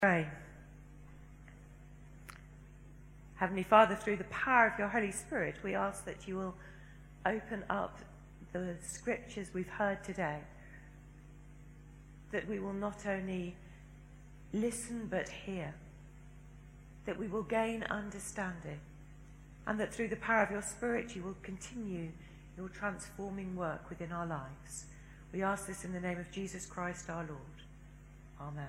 Pray. Heavenly Father, through the power of your Holy Spirit, we ask that you will open up the scriptures we've heard today, that we will not only listen but hear, that we will gain understanding, and that through the power of your Spirit you will continue your transforming work within our lives. We ask this in the name of Jesus Christ our Lord. Amen.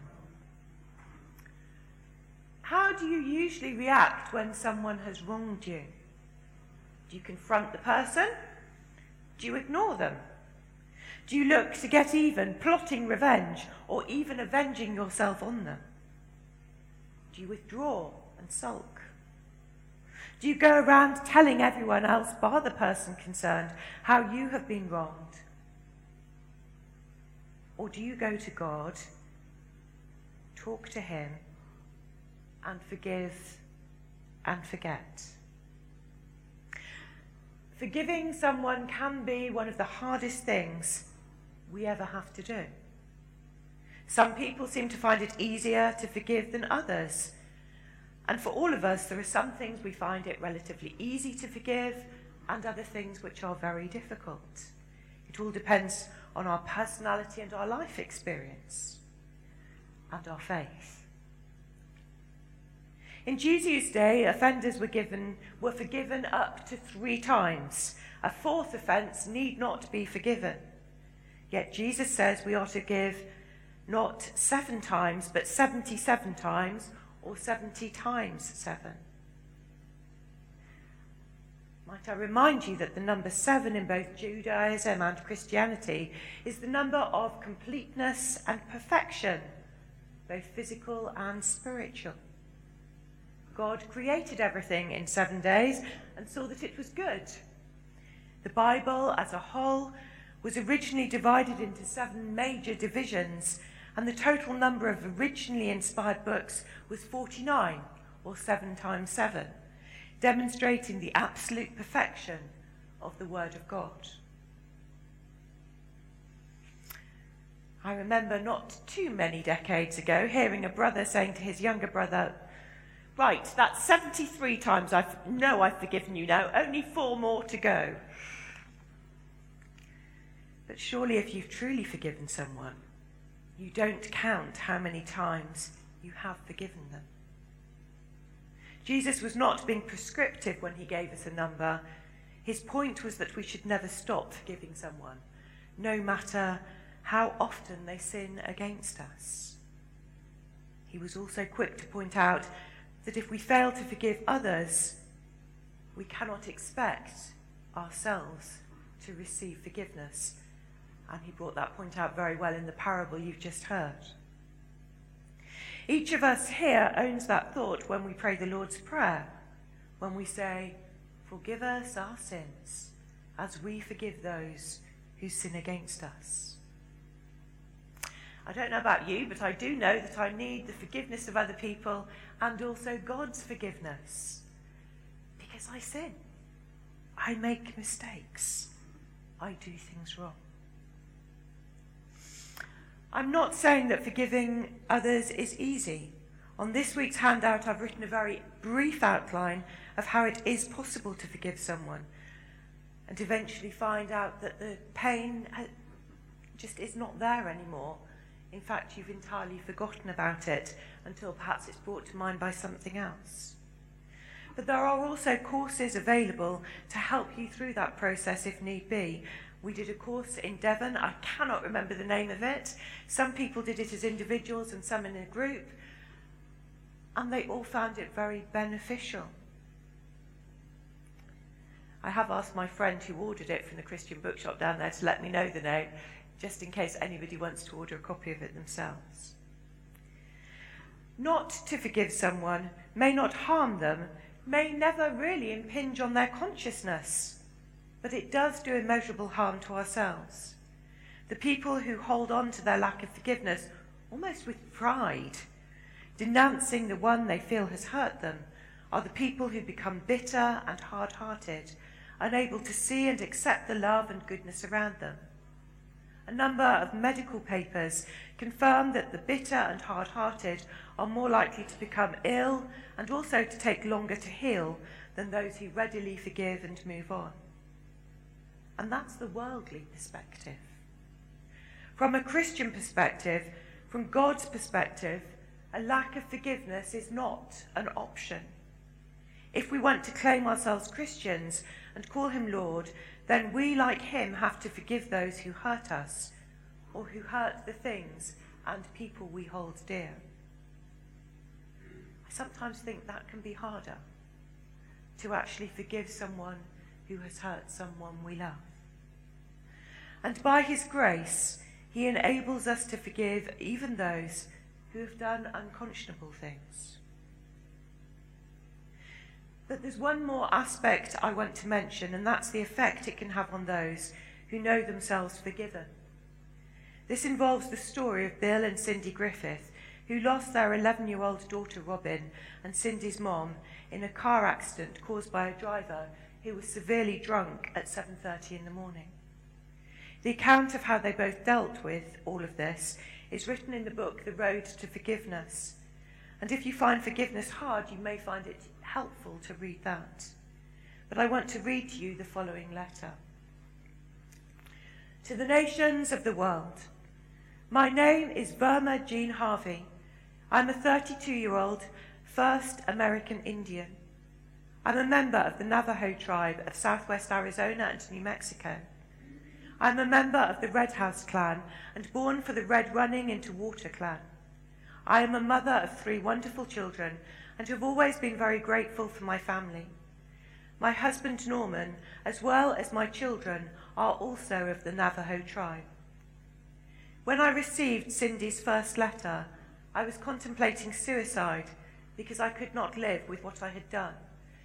How do you usually react when someone has wronged you? Do you confront the person? Do you ignore them? Do you look to get even, plotting revenge, or even avenging yourself on them? Do you withdraw and sulk? Do you go around telling everyone else, bar the person concerned, how you have been wronged? Or do you go to God, talk to him, and forgive and forget? Forgiving someone can be one of the hardest things we ever have to do. Some people seem to find it easier to forgive than others. And for all of us, there are some things we find it relatively easy to forgive and other things which are very difficult. It all depends on our personality and our life experience and our faith. In Jesus' day, offenders were forgiven up to 3 times. A 4th offence need not be forgiven. Yet Jesus says we are to give not 7 times, but 77 times, or 70 times 7. Might I remind you that the number 7 in both Judaism and Christianity is the number of completeness and perfection, both physical and spiritual. God created everything in 7 days and saw that it was good. The Bible as a whole was originally divided into 7 major divisions, and the total number of originally inspired books was 49, or 7 times 7, demonstrating the absolute perfection of the Word of God. I remember not too many decades ago hearing a brother saying to his younger brother, "Right, that's 73 times I've forgiven you now, only 4 more to go." But surely if you've truly forgiven someone, you don't count how many times you have forgiven them. Jesus was not being prescriptive when he gave us a number. His point was that we should never stop forgiving someone, no matter how often they sin against us. He was also quick to point out that if we fail to forgive others, we cannot expect ourselves to receive forgiveness. And he brought that point out very well in the parable you've just heard. Each of us here owns that thought when we pray the Lord's Prayer, when we say, "Forgive us our sins, as we forgive those who sin against us." I don't know about you, but I do know that I need the forgiveness of other people and also God's forgiveness. Because I sin. I make mistakes. I do things wrong. I'm not saying that forgiving others is easy. On this week's handout, I've written a very brief outline of how it is possible to forgive someone and eventually find out that the pain just is not there anymore. In fact, you've entirely forgotten about it until perhaps it's brought to mind by something else. But there are also courses available to help you through that process if need be. We did a course in Devon. I cannot remember the name of it. Some people did it as individuals and some in a group. And they all found it very beneficial. I have asked my friend who ordered it from the Christian bookshop down there to let me know the name, just in case anybody wants to order a copy of it themselves. Not to forgive someone may not harm them, may never really impinge on their consciousness, but it does do immeasurable harm to ourselves. The people who hold on to their lack of forgiveness, almost with pride, denouncing the one they feel has hurt them, are the people who become bitter and hard-hearted, unable to see and accept the love and goodness around them. A number of medical papers confirm that the bitter and hard-hearted are more likely to become ill and also to take longer to heal than those who readily forgive and move on. And that's the worldly perspective. From a Christian perspective, from God's perspective, a lack of forgiveness is not an option. If we want to claim ourselves Christians and call him Lord, then we, like him, have to forgive those who hurt us or who hurt the things and people we hold dear. I sometimes think that can be harder, to actually forgive someone who has hurt someone we love. And by his grace, he enables us to forgive even those who have done unconscionable things. But there's one more aspect I want to mention, and that's the effect it can have on those who know themselves forgiven. This involves the story of Bill and Cindy Griffith, who lost their 11-year-old daughter Robin and Cindy's mom in a car accident caused by a driver who was severely drunk at 7:30 in the morning. The account of how they both dealt with all of this is written in the book The Road to Forgiveness. And if you find forgiveness hard, you may find it helpful to read that. But I want to read to you the following letter. To the nations of the world, my name is Verma Jean Harvey. I'm a 32-year-old first American Indian. I'm a member of the Navajo tribe of southwest Arizona and New Mexico. I'm a member of the Red House clan and born for the Red Running into Water clan. I am a mother of 3 wonderful children and have always been very grateful for my family. My husband Norman, as well as my children, are also of the Navajo tribe. When I received Cindy's first letter, I was contemplating suicide because I could not live with what I had done.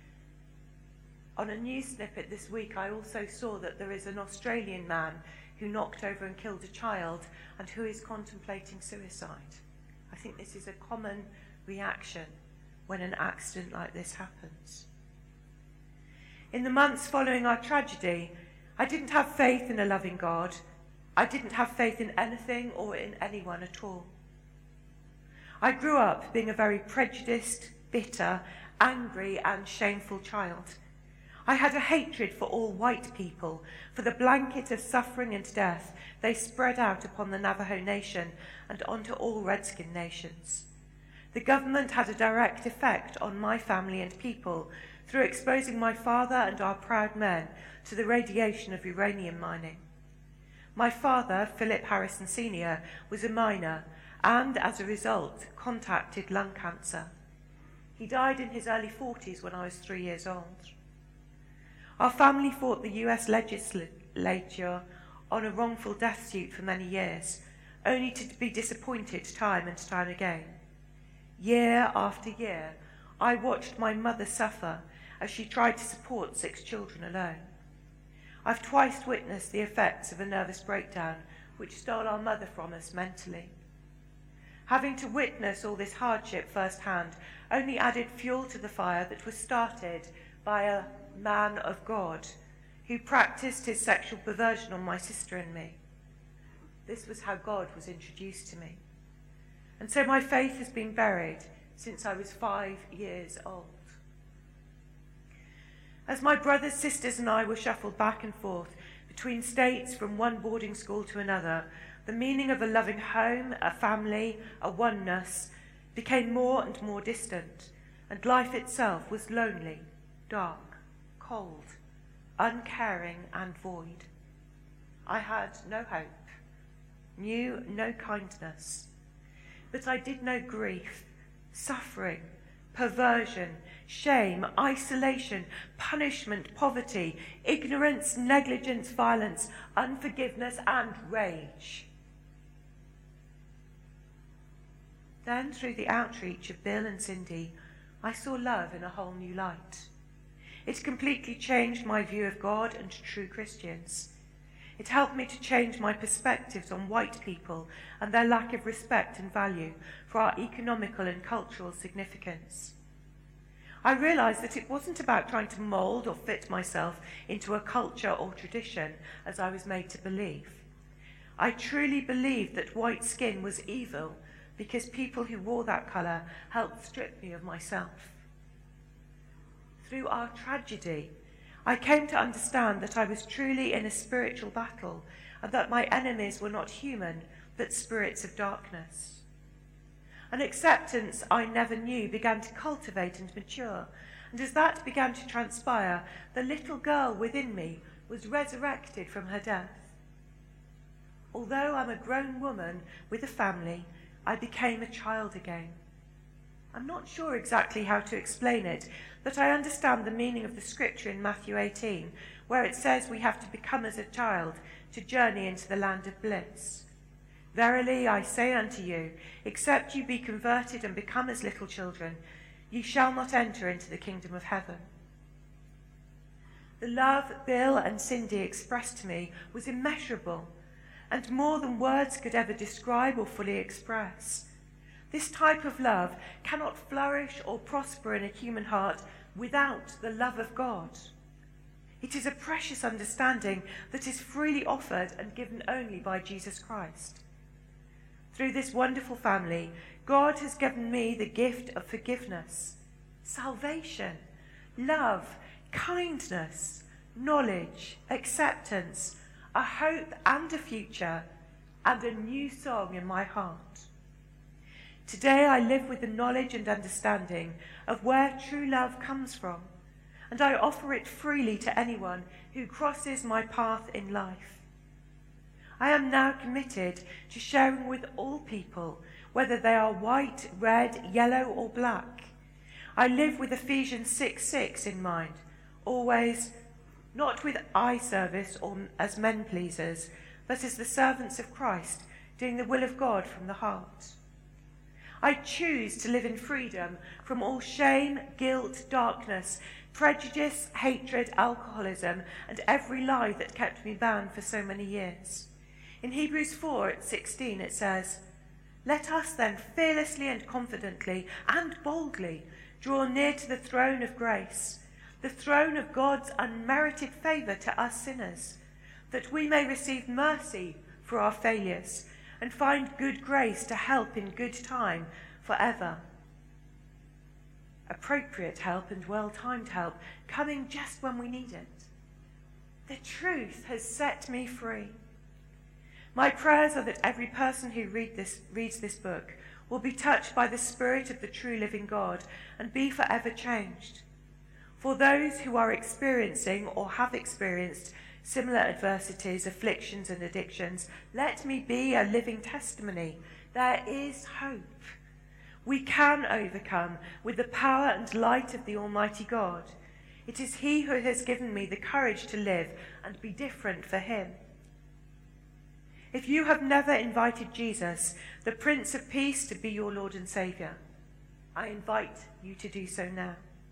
On a news snippet this week, I also saw that there is an Australian man who knocked over and killed a child and who is contemplating suicide. I think this is a common reaction when an accident like this happens. In the months following our tragedy, I didn't have faith in a loving God. I didn't have faith in anything or in anyone at all. I grew up being a very prejudiced, bitter, angry and shameful child. I had a hatred for all white people, for the blanket of suffering and death they spread out upon the Navajo Nation and onto all Redskin nations. The government had a direct effect on my family and people through exposing my father and our proud men to the radiation of uranium mining. My father, Philip Harrison Sr., was a miner and, as a result, contracted lung cancer. He died in his early 40s when I was 3 years old. Our family fought the US legislature on a wrongful death suit for many years, only to be disappointed time and time again. Year after year, I watched my mother suffer as she tried to support 6 children alone. I've twice witnessed the effects of a nervous breakdown which stole our mother from us mentally. Having to witness all this hardship firsthand only added fuel to the fire that was started by a man of God who practiced his sexual perversion on my sister and me. This was how God was introduced to me. And so my faith has been buried since I was 5 years old. As my brothers, sisters and I were shuffled back and forth between states from one boarding school to another, the meaning of a loving home, a family, a oneness became more and more distant, and life itself was lonely, dark, cold, uncaring and void. I had no hope, knew no kindness, but I did know grief, suffering, perversion, shame, isolation, punishment, poverty, ignorance, negligence, violence, unforgiveness, and rage. Then, through the outreach of Bill and Cindy, I saw love in a whole new light. It completely changed my view of God and true Christians. It helped me to change my perspectives on white people and their lack of respect and value for our economical and cultural significance. I realised that it wasn't about trying to mould or fit myself into a culture or tradition as I was made to believe. I truly believed that white skin was evil because people who wore that colour helped strip me of myself. Through our tragedy, I came to understand that I was truly in a spiritual battle and that my enemies were not human, but spirits of darkness. An acceptance I never knew began to cultivate and mature, and as that began to transpire, the little girl within me was resurrected from her death. Although I'm a grown woman with a family, I became a child again. I'm not sure exactly how to explain it, but I understand the meaning of the scripture in Matthew 18, where it says we have to become as a child to journey into the land of bliss. Verily I say unto you, except you be converted and become as little children, ye shall not enter into the kingdom of heaven. The love Bill and Cindy expressed to me was immeasurable, and more than words could ever describe or fully express. This type of love cannot flourish or prosper in a human heart without the love of God. It is a precious understanding that is freely offered and given only by Jesus Christ. Through this wonderful family, God has given me the gift of forgiveness, salvation, love, kindness, knowledge, acceptance, a hope and a future, and a new song in my heart. Today I live with the knowledge and understanding of where true love comes from, and I offer it freely to anyone who crosses my path in life. I am now committed to sharing with all people, whether they are white, red, yellow, or black. I live with Ephesians 6:6 in mind, always not with eye service or as men pleasers, but as the servants of Christ, doing the will of God from the heart. I choose to live in freedom from all shame, guilt, darkness, prejudice, hatred, alcoholism, and every lie that kept me bound for so many years. In Hebrews 4:16 it says, "Let us then fearlessly and confidently and boldly draw near to the throne of grace, the throne of God's unmerited favour to us sinners, that we may receive mercy for our failures and find good grace to help in good time forever." Appropriate help and well-timed help, coming just when we need it. The truth has set me free. My prayers are that every person who reads this book will be touched by the Spirit of the true living God and be forever changed. For those who are experiencing or have experienced similar adversities, afflictions, and addictions, let me be a living testimony. There is hope. We can overcome with the power and light of the Almighty God. It is He who has given me the courage to live and be different for Him. If you have never invited Jesus, the Prince of Peace, to be your Lord and Saviour, I invite you to do so now.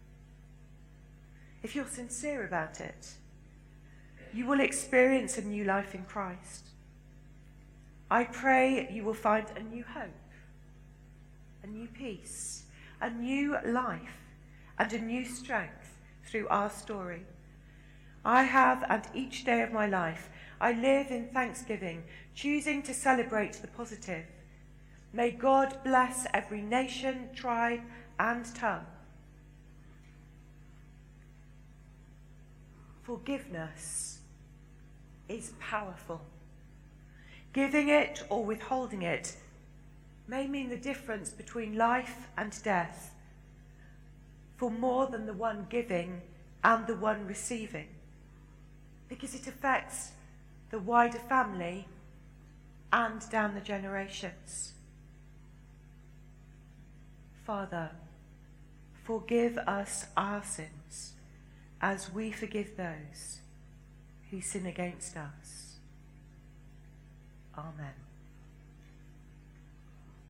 If you're sincere about it, you will experience a new life in Christ. I pray you will find a new hope, a new peace, a new life, and a new strength through our story. I have, and each day of my life, I live in thanksgiving, choosing to celebrate the positive. May God bless every nation, tribe, and tongue. Forgiveness is powerful. Giving it or withholding it may mean the difference between life and death for more than the one giving and the one receiving, because it affects the wider family and down the generations. Father, forgive us our sins as we forgive those who sin against us. Amen.